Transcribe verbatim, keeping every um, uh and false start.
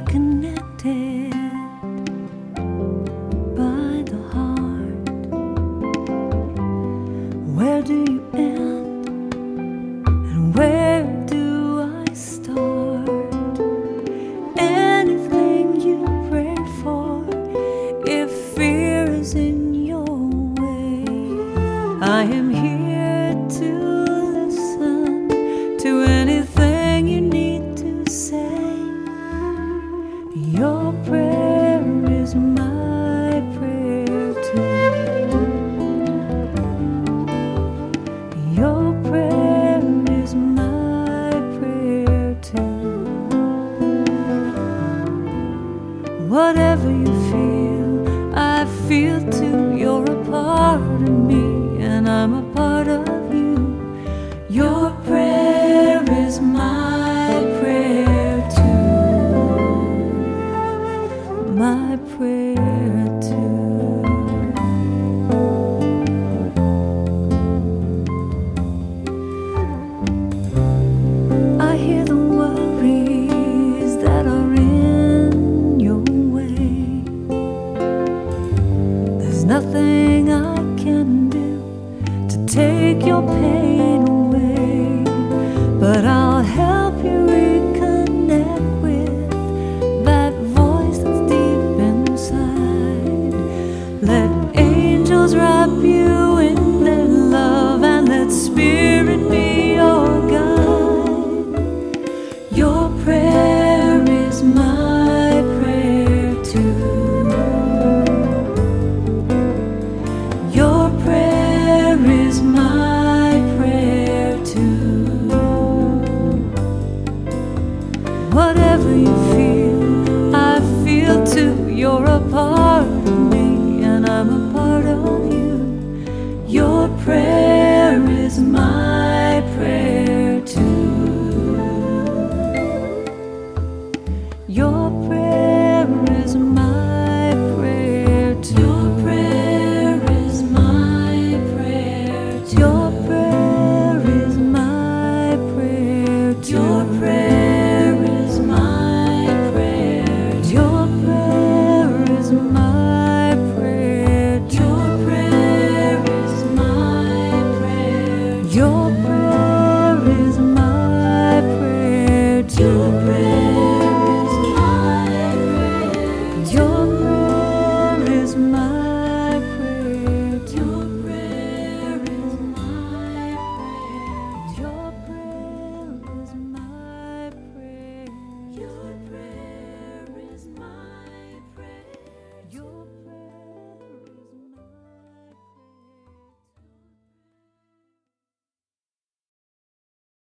we're connected by the heart. Where do you end and where do I start? Anything you pray for, if fear is in your way, I am here to listen to anything you need to say. Your prayer is my prayer too. Your prayer is my prayer too. Whatever you feel, I feel too. You're a part of me and I'm a part of you. Your prayer is my prayer too. My prayer too. I hear the worries that are in your way. There's nothing I can do to take your pain away, but I'll help you reconnect with that voice that's deep inside. Let angels wrap you in their love and let spirit be your guide. Your prayer is my prayer too. Your prayer is my prayer too. Whatever you feel, I feel too. You're a part of me and I'm a part of you. Your prayer is my